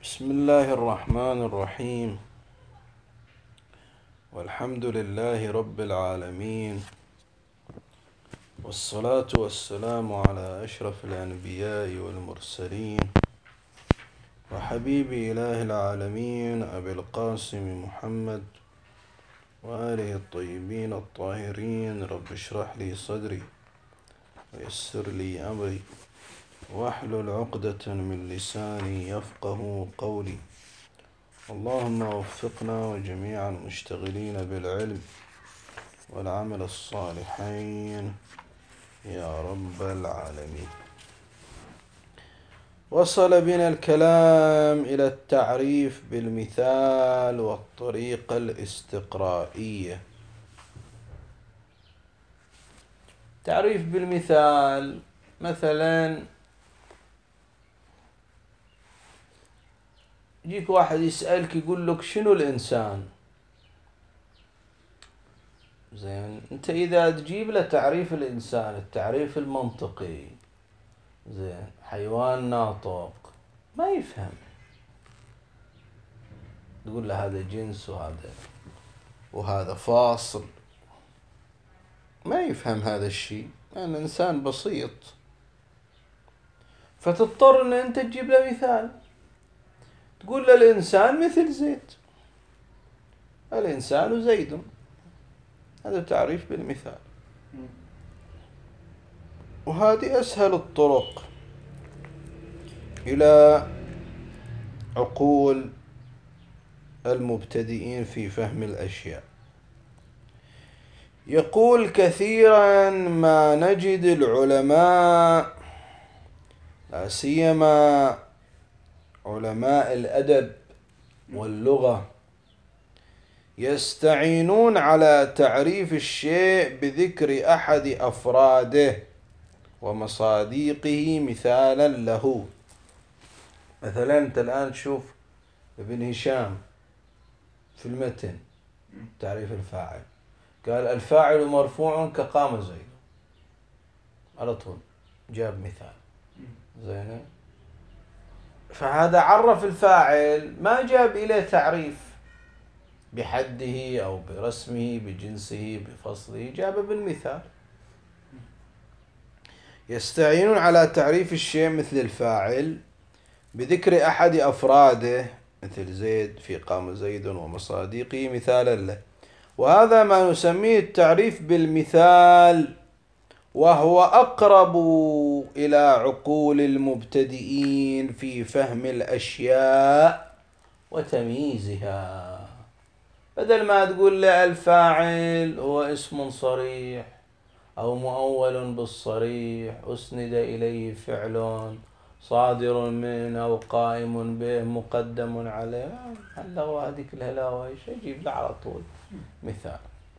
بسم الله الرحمن الرحيم، والحمد لله رب العالمين، والصلاة والسلام على أشرف الأنبياء والمرسلين، وحبيب إله العالمين أبي القاسم محمد وآله الطيبين الطاهرين. رب اشرح لي صدري ويسر لي أمري واحلل عقدة من لساني يفقه قولي. اللهم وفقنا وجميع المشتغلين بالعلم والعمل الصالحين يا رب العالمين. وصل بنا الكلام إلى التعريف بالمثال والطريقة الاستقرائية. تعريف بالمثال، مثلا يجيك واحد يسألك يقول لك شنو الإنسان؟ زين، أنت إذا تجيب له تعريف الإنسان التعريف المنطقي، زين، حيوان ناطق، ما يفهم. تقول له هذا جنس وهذا فاصل، ما يفهم هذا الشيء، يعني إنسان بسيط. فتضطر أن أنت تجيب له مثال، تقول له الإنسان مثل زيد، الإنسان زيد. هذا تعريف بالمثال، وهذه أسهل الطرق إلى عقول المبتدئين في فهم الأشياء. يقول كثيرا ما نجد العلماء، لا سيما علماء الأدب واللغة، يستعينون على تعريف الشيء بذكر أحد أفراده ومصادقه مثالا له. مثلا أنت الآن تشوف ابن هشام في المتن تعريف الفاعل، قال الفاعل مرفوع كقام زيد، على طول جاب مثال. زين، فهذا عرف الفاعل، ما جاب إليه تعريف بحده أو برسمه بجنسه بفصله، جابه بالمثال. يستعينون على تعريف الشيء مثل الفاعل بذكر أحد أفراده مثل زيد في قام زيد ومصادقه مثالا له، وهذا ما نسميه التعريف بالمثال، وهو أقرب إلى عقول المبتدئين في فهم الأشياء وتمييزها. بدل ما تقول له الفاعل هو اسم صريح أو مؤول بالصريح أسند إليه فعل صادر من أو قائم به مقدم عليه، هاللغوة هذيك الهلاوة، ايش يجيب له على طول مثال.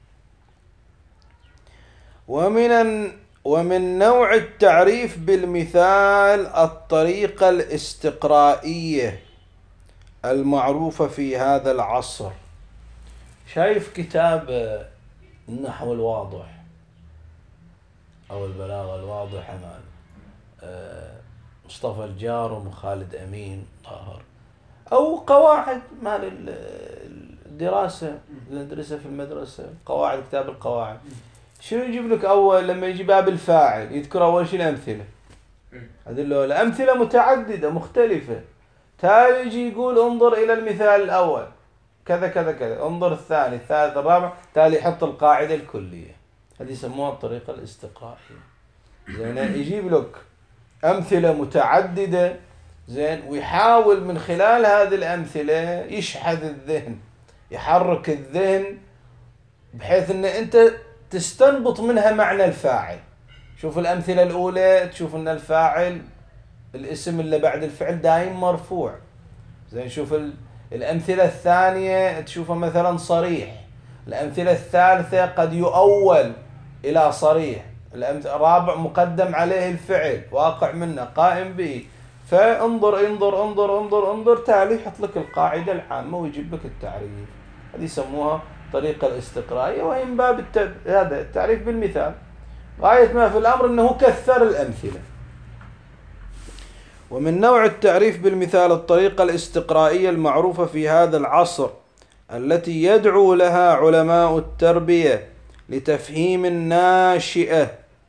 ومن نوع التعريف بالمثال الطريقة الاستقرائية المعروفة في هذا العصر. شايف كتاب النحو الواضح أو البلاغة الواضحة مال مصطفى الجارم وخالد أمين طاهر، أو قواعد مال الدراسة اللي ندرسها في المدرسة، قواعد، كتاب القواعد. شنو يجيب لك أول لما يجي باب الفاعل؟ يذكر أول شيء الأمثلة. هذه الأمثلة متعددة مختلفة. تالي يجي يقول انظر إلى المثال الأول كذا كذا كذا، انظر الثاني الثالث الرابع، تالي يحط القاعدة الكلية. هذه يسموها الطريقة الاستقرائية. زين، يجيب لك أمثلة متعددة، زين، ويحاول من خلال هذه الأمثلة يشحذ الذهن، يحرك الذهن بحيث أن أنت تستنبط منها معنى الفاعل. شوف الأمثلة الأولى تشوف أن الفاعل الاسم اللي بعد الفعل دائم مرفوع. زين، شوف الأمثلة الثانية تشوفها مثلا صريح، الأمثلة الثالثة قد يؤول إلى صريح، الرابع مقدم عليه الفعل واقع منه قائم به. فانظر انظر انظر انظر انظر، تالي يحط لك القاعدة العامة ويجيب لك التعريف. هذه يسموها الطريقة الاستقرائية، وهي من باب هذا التعريف بالمثال. غاية ما في الأمر أنه كثر الأمثلة. ومن نوع التعريف بالمثال الطريقة الاستقرائية المعروفة في هذا العصر التي يدعو لها علماء التربية لتفهيم الناشئة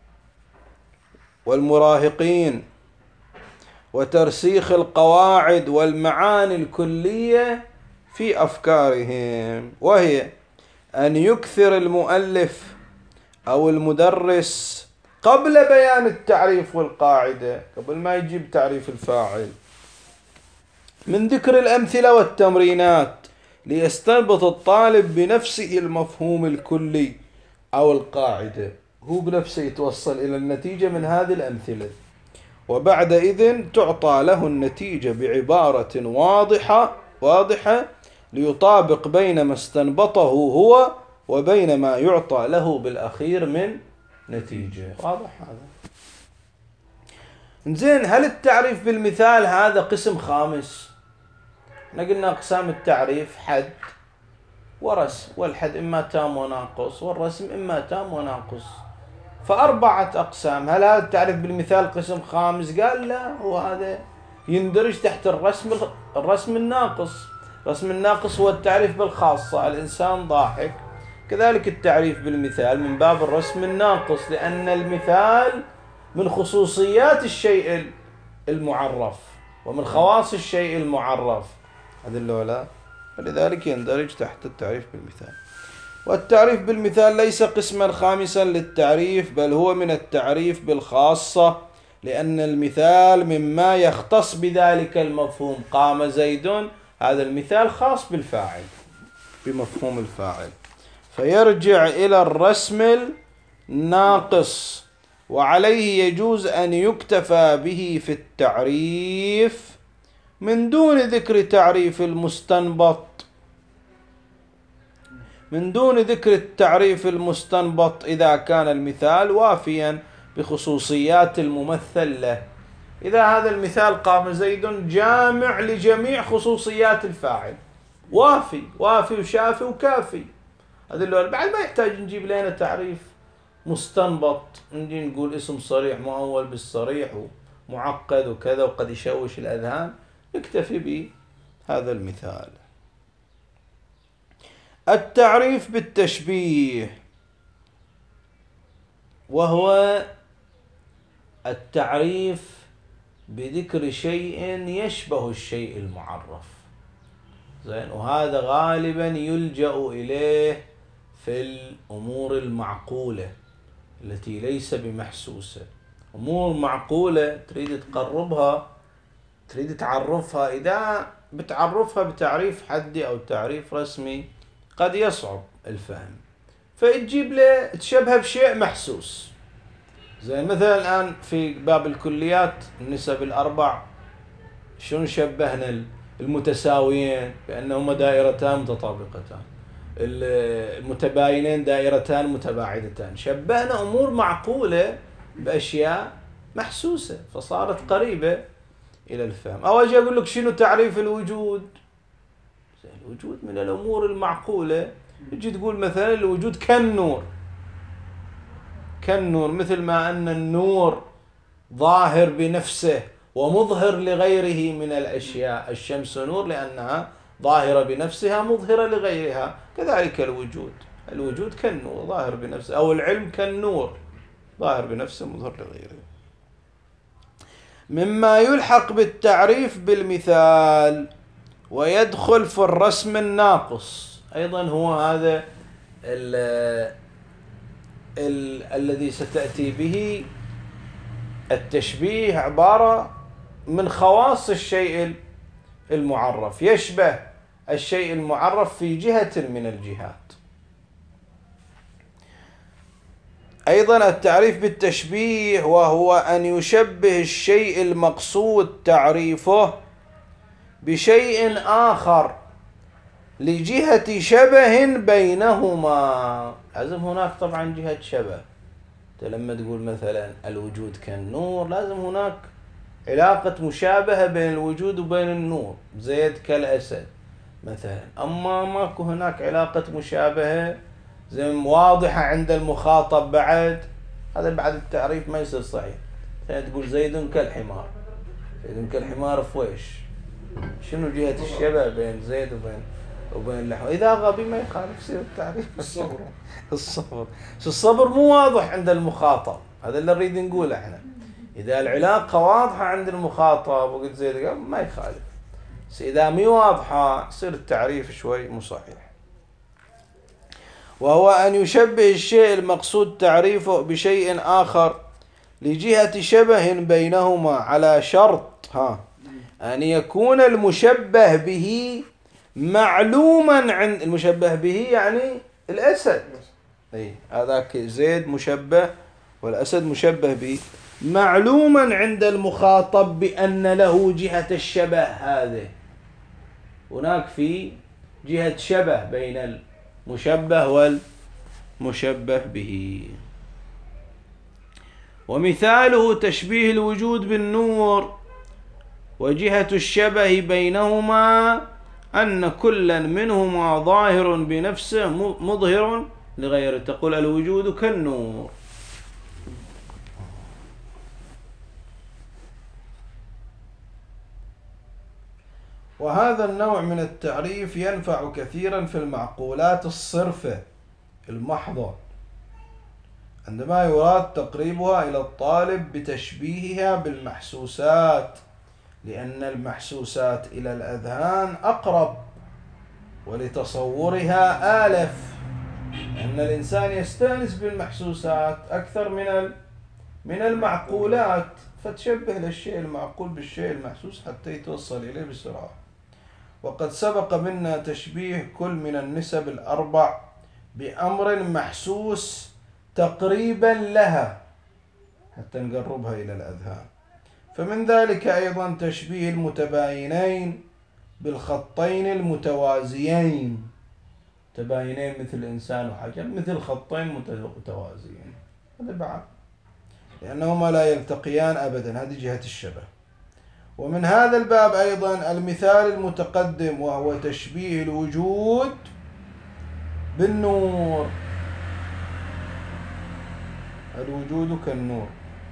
والمراهقين وترسيخ القواعد والمعاني الكلية في أفكارهم، وهي أن يكثر المؤلف أو المدرس قبل بيان التعريف والقاعدة، قبل ما يجيب تعريف الفاعل، من ذكر الأمثلة والتمرينات ليستنبط الطالب بنفسه المفهوم الكلي أو القاعدة، هو بنفسه يتوصل إلى النتيجة من هذه الأمثلة، وبعدئذ تعطى له النتيجة بعبارة واضحة ليطابق بين ما استنبطه هو وبين ما يعطى له بالأخير من نتيجة. واضح هذا؟ زين، هل التعريف بالمثال هذا قسم خامس؟ احنا قلنا أقسام التعريف حد ورسم، والحد إما تام وناقص، والرسم إما تام وناقص، فأربعة أقسام. هل هذا التعريف بالمثال قسم خامس؟ قال لا، هو هذا يندرج تحت الرسم الناقص. الرسم الناقص هو التعريف بالخاصة، الإنسان ضاحك، كذلك التعريف بالمثال من باب الرسم الناقص، لأن المثال من خصوصيات الشيء المعرف ومن خواص الشيء المعرف، هذا اللولا، فلذلك يندرج تحت التعريف بالمثال. والتعريف بالمثال ليس قسما خامسا للتعريف، بل هو من التعريف بالخاصة، لأن المثال مما يختص بذلك المفهوم. قام زيد، هذا المثال خاص بالفاعل، بمفهوم الفاعل، فيرجع إلى الرسم الناقص، وعليه يجوز أن يكتفى به في التعريف من دون ذكر تعريف المستنبط، إذا كان المثال وافيا بخصوصيات الممثل له. إذا هذا المثال قام زيد جامع لجميع خصوصيات الفاعل، وافي وشافي وكافي، هذا اللي بعد ما يحتاج نجيب لنا تعريف مستنبط، نجي نقول اسم صريح مؤول بالصريح ومعقد وكذا وقد يشوش الأذهان، نكتفي بهذا المثال. التعريف بالتشبيه، وهو التعريف بذكر شيء يشبه الشيء المعرف. زين، وهذا غالبا يلجأ إليه في الأمور المعقولة التي ليس بمحسوسة. أمور معقولة تريد تقربها، تريد تعرفها، إذا بتعرفها بتعريف حدي أو تعريف رسمي قد يصعب الفهم، فتجيب له تشبه بشيء محسوس. زي مثلا الآن في باب الكليات النسب الأربع، شنو شبهنا المتساويين بأنهما دائرتان متطابقتان، المتباينين دائرتان متباعدتان، شبهنا أمور معقولة بأشياء محسوسة فصارت قريبة إلى الفهم. أو أجي أقول لك شنو تعريف الوجود؟ الوجود من الأمور المعقولة، تجي تقول مثلا الوجود كالنور، مثل ما أن النور ظاهر بنفسه ومظهر لغيره من الأشياء، الشمس نور لأنها ظاهرة بنفسها مظهرة لغيرها، كذلك الوجود كالنور ظاهر بنفسه، أو العلم كالنور ظاهر بنفسه مظهر لغيره. مما يلحق بالتعريف بالمثال ويدخل في الرسم الناقص أيضا هو هذا الذي ستأتي به التشبيه، عبارة من خواص الشيء المعرف، يشبه الشيء المعرف في جهة من الجهات. أيضا التعريف بالتشبيه وهو أن يشبه الشيء المقصود تعريفه بشيء آخر لجهة شبه بينهما. لازم هناك طبعا جهة شبه، لما تقول مثلا الوجود كالنور لازم هناك علاقة مشابهة بين الوجود وبين النور، زيد كالأسد مثلا. أما ماكو هناك علاقة مشابهة زي واضحة عند المخاطب، بعد هذا بعد التعريف ما يصير صحيح. تقول زيد كالحمار، يمكن الحمار فويش. شنو جهة الشبه بين زيد وبين اللحم؟ إذا غبي ما يخالف يصير التعريف. الصبر. الصبر مو واضح عند المخاطب، هذا اللي نريد نقوله احنا. إذا العلاقة واضحة عند المخاطب وقلت زيد ما يخالف، بس إذا مي واضحة يصير التعريف شوي مو صحيح. وهو أن يشبه الشيء المقصود تعريفه بشيء آخر لجهة شبه بينهما على شرط أن يكون المشبه به معلوما عند المشبه به، يعني الأسد. هذاك زيد مشبه والأسد مشبه به، معلوما عند المخاطب بأن له جهة الشبه هذه. هناك في جهة شبه بين المشبه والمشبه به. ومثاله تشبيه الوجود بالنور، وجهة الشبه بينهما أن كلا منهما ظاهر بنفسه مظهر لغيره. تقول الوجود كالنور. وهذا النوع من التعريف ينفع كثيرا في المعقولات الصرفة المحضة، عندما يراد تقريبها إلى الطالب بتشبيهها بالمحسوسات، لأن المحسوسات إلى الأذهان أقرب ولتصورها آلف، أن الإنسان يستأنس بالمحسوسات أكثر من المعقولات، فتشبه للشيء المعقول بالشيء المحسوس حتى يتوصل إليه بسرعة. وقد سبق منا تشبيه كل من النسب الأربع بأمر محسوس تقريبا لها حتى نقربها إلى الأذهان. فمن ذلك أيضا تشبيه المتباينين بالخطين المتوازيين. تباينين مثل إنسان وحجر، مثل خطين متوازيين، هذا بعد، لأنهما لا يلتقيان أبدا، هذه جهة الشبه. ومن هذا الباب أيضا المثال المتقدم، وهو تشبيه الوجود بالنور. الوجود كالنور.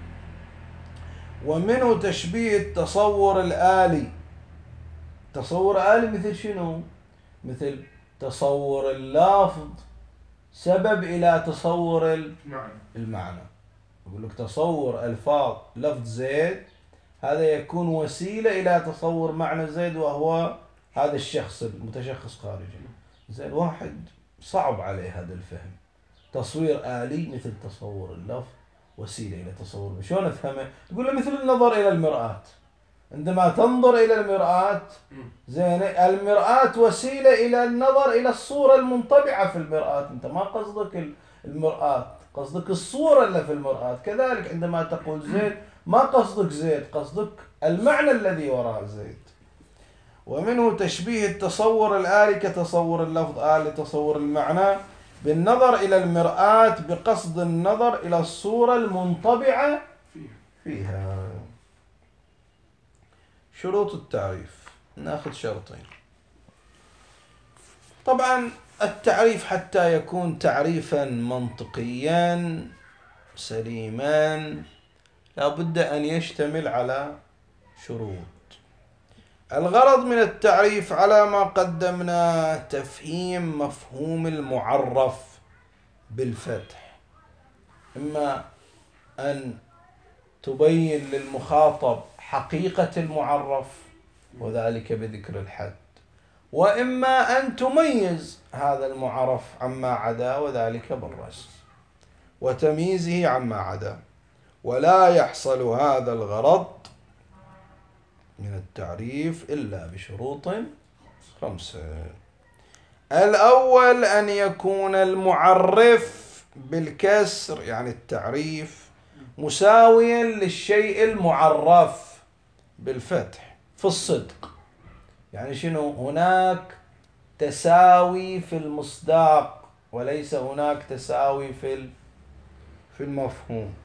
ومنه تشبيه التصور الآلي. تصور آلي مثل شنو؟ مثل تصور اللفظ سبب إلى تصور المعنى. يقول لك تصور ألفاظ لفظ زيد، هذا يكون وسيلة إلى تصور معنى زيد، وهو هذا الشخص المتشخص خارجي. زين، واحد صعب عليه هذا الفهم، تصوير آلي مثل تصور اللفظ وسيلة إلى تصور. شلون أفهمه؟ تقول له مثل النظر إلى المرآة. عندما تنظر إلى المرآة، زين، المرآة وسيلة إلى النظر إلى الصورة المنطبعة في المرآة. أنت ما قصدك المرآة، قصدك الصورة اللي في المرآة. كذلك عندما تقول زيد ما قصدك زيد، قصدك المعنى الذي وراء زيد. ومنه تشبيه التصور الآلي كتصور اللفظ آلي تصور المعنى بالنظر إلى المرآة بقصد النظر إلى الصورة المنطبعة فيها. شروط التعريف، ناخذ شرطين. طبعا التعريف حتى يكون تعريفا منطقيا سليما لا بد أن يشتمل على شروط. الغرض من التعريف على ما قدمنا تفهيم مفهوم المعرف بالفتح، إما أن تبين للمخاطب حقيقة المعرف وذلك بذكر الحد، وإما أن تميز هذا المعرف عما عدا وذلك بالرسم وتمييزه عما عدا. ولا يحصل هذا الغرض من التعريف إلا بشروط 5. الأول أن يكون المعرف بالكسر، يعني التعريف، مساويا للشيء المعرف بالفتح في الصدق. يعني شنو؟ هناك تساوي في المصداق وليس هناك تساوي في المفهوم.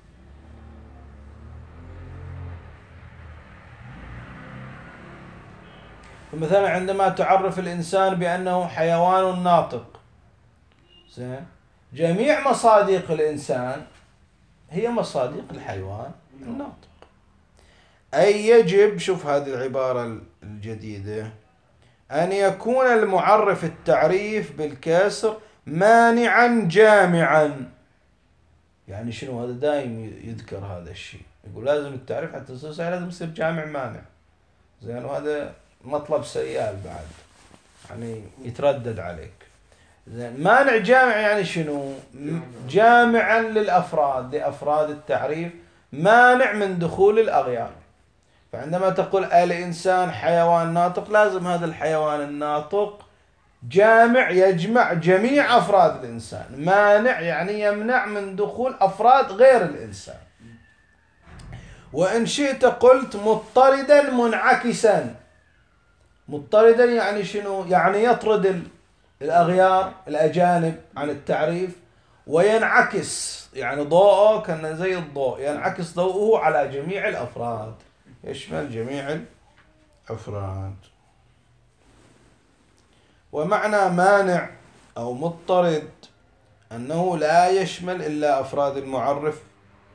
مثلا عندما تعرف الإنسان بأنه حيوان ناطق، زين، جميع مصادق الإنسان هي مصادق الحيوان الناطق. أي يجب، شوف هذه العبارة الجديدة، أن يكون المعرف التعريف بالكسر مانعا جامعا. يعني شنو هذا؟ دائم يذكر هذا الشيء، يقول لازم التعريف حتى يصير صحيح لازم يصير جامع مانع. زين، وهذا مطلب سيال بعد، يعني يتردد عليك. زين، مانع جامع يعني شنو؟ جامعا للأفراد، لأفراد التعريف، مانع من دخول الأغيار. فعندما تقول الإنسان حيوان ناطق، لازم هذا الحيوان الناطق جامع يجمع جميع أفراد الإنسان. مانع يعني يمنع من دخول أفراد غير الإنسان. وإن شئت قلت مضطردا منعكسا. مضطردا يعني شنو؟ يعني يطرد الأغيار الأجانب عن التعريف، وينعكس يعني ضوءه كان زي الضوء، ينعكس ضوءه على جميع الأفراد، يشمل جميع الأفراد. ومعنى مانع أو مضطرد أنه لا يشمل إلا أفراد المعرف،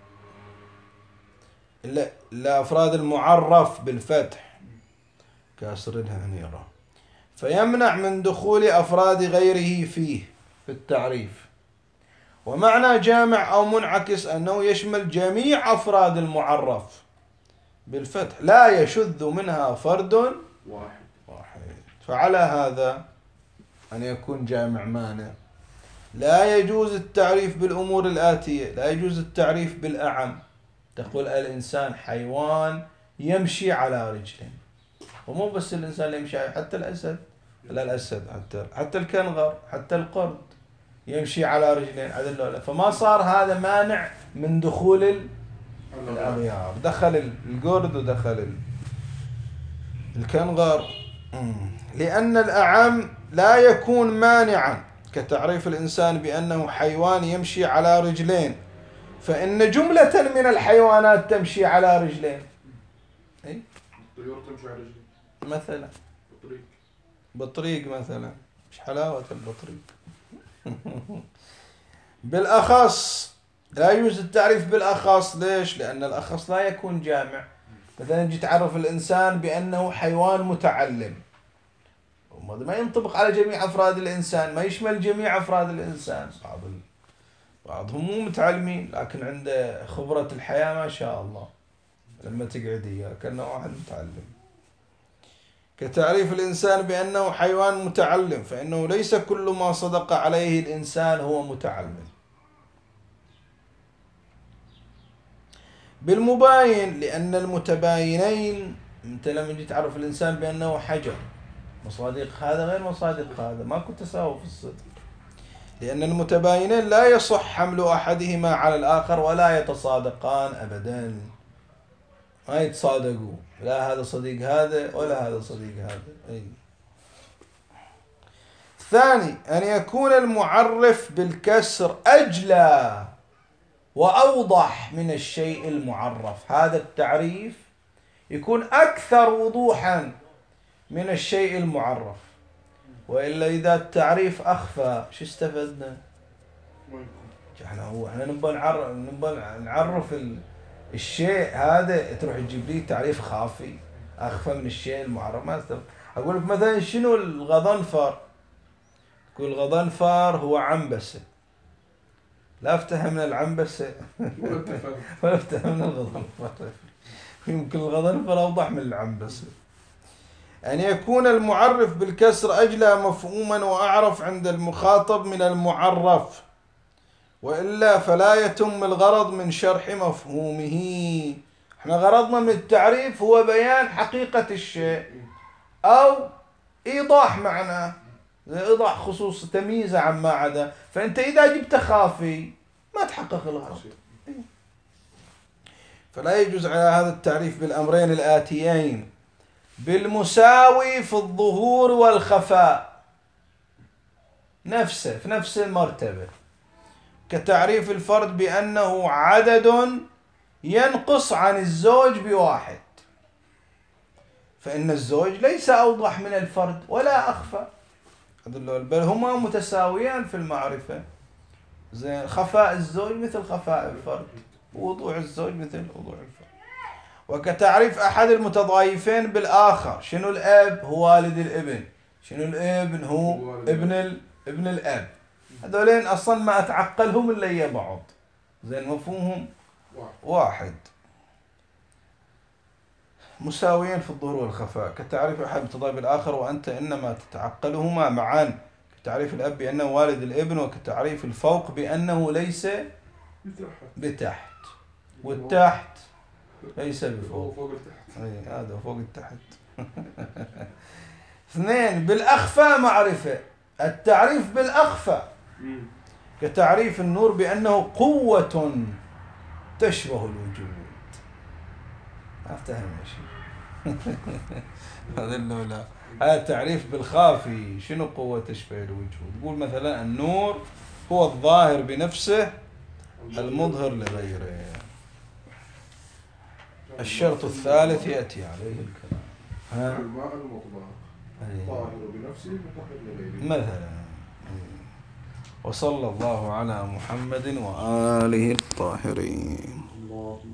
إلا أفراد المعرف بالفتح كاسر الهنيرة، فيمنع من دخول أفراد غيره فيه في التعريف. ومعنى جامع أو منعكس أنه يشمل جميع أفراد المعرف بالفتح، لا يشذ منها فرد واحد. فعلى هذا أن يكون جامع مانع. لا يجوز التعريف بالأمور الآتية. لا يجوز التعريف بالأعم، تقول الإنسان حيوان يمشي على رجلين، ومو بس الإنسان اللي يمشي، حتى الأسد، لا الأسد، حتى الكنغر، حتى القرد يمشي على رجلين عدل. فما صار هذا مانع من دخول الأغيار، دخل القرد ودخل الكنغر. لأن الأعم لا يكون مانعا كتعريف الإنسان بأنه حيوان يمشي على رجلين، فإن جملة من الحيوانات تمشي على رجلين. الطيور تمشي على رجلين مثلا بطريق مثلا، مش حلاوة البطريق. بالأخص لا يوجد التعريف بالأخص. ليش؟ لأن الأخص لا يكون جامع. مثلا جيت تعرف الإنسان بأنه حيوان متعلم، وهذا ما ينطبق على جميع أفراد الإنسان، ما يشمل جميع أفراد الإنسان. بعضهم مو متعلمين لكن عنده خبرة الحياة ما شاء الله، لما تقعد إياه كأنه واحد متعلم. كتعريف الإنسان بأنه حيوان متعلم، فإنه ليس كل ما صدق عليه الإنسان هو متعلم. بالمباين، لأن المتباينين، أنت لما جيت تعرف الإنسان بأنه حجر، مصادق هذا غير مصادق هذا، ما كنت تساوي في الصدق. لأن المتباينين لا يصح حمل أحدهما على الآخر ولا يتصادقان أبدا، ما يتصادقوا، لا هذا صديق هذا ولا هذا صديق هذا. الثاني أن يكون المعرف بالكسر أجلى وأوضح من الشيء المعرف. هذا التعريف يكون أكثر وضوحا من الشيء المعرف، وإلا إذا التعريف أخفى شو استفدنا؟ احنا نبغى نعرف الشيء هذا، تروح تجيب لي تعريف خافي أخفى من الشيء المعرف، ما استفدنا. أقول لك مثلا شنو الغضنفر؟ تقول الغضنفر هو عنبسة، لا افتهمنا العنبسة ولا افتهمنا الغضنفر. يمكن الغضنفر أوضح من العنبسة. أن يكون المعرف بالكسر أجلى مفهوما وأعرف عند المخاطب من المعرف، وإلا فلا يتم الغرض من شرح مفهومه. احنا غرضنا من التعريف هو بيان حقيقة الشيء أو إيضاح معناه، إيضاح خصوص تمييزه عما عدا. فأنت إذا جبت خافي ما تحقق الغرض. فلا يجوز على هذا التعريف بالأمرين الآتيين: بالمساوي في الظهور والخفاء، نفسه في نفس المرتبة، كتعريف الفرد بأنه عدد ينقص عن الزوج بواحد، فإن الزوج ليس أوضح من الفرد ولا أخفى، بل هما متساويان في المعرفة. زين، خفاء الزوج مثل خفاء الفرد، ووضوح الزوج مثل وضوح الفرد. وكتعريف أحد المتضايفين بالآخر. شنو الأب؟ هو والد الابن. شنو الابن؟ هو ابن الأب. هذولين أصلا ما أتعقلهم إلا إيا بعض. زين مفهومهم واحد. مساويين في الظهور والخفاء. كتعريف أحد المتضايف بالآخر وأنت إنما تتعقلهما معا. كتعريف الأب بأنه والد الابن، وكتعريف الفوق بأنه ليس بتحت، والتحت ليس بفوق. فوق التحت. هذا فوق التحت. اثنين، بالأخفى معرفة. التعريف بالأخفى كتعريف النور بأنه قوة تشبه الوجود. أفتهم يا شيخ. هذا اللولا. هذا تعريف بالخافي. شنو قوة تشبه الوجود؟ يقول مثلا النور هو الظاهر بنفسه المظهر لغيره. الشرط الثالث يأتي عليه الكلام. الماء المطلق ظاهر بنفسه مظهر لغيره مثلا. وصلى الله على محمد وآله الطاهرين.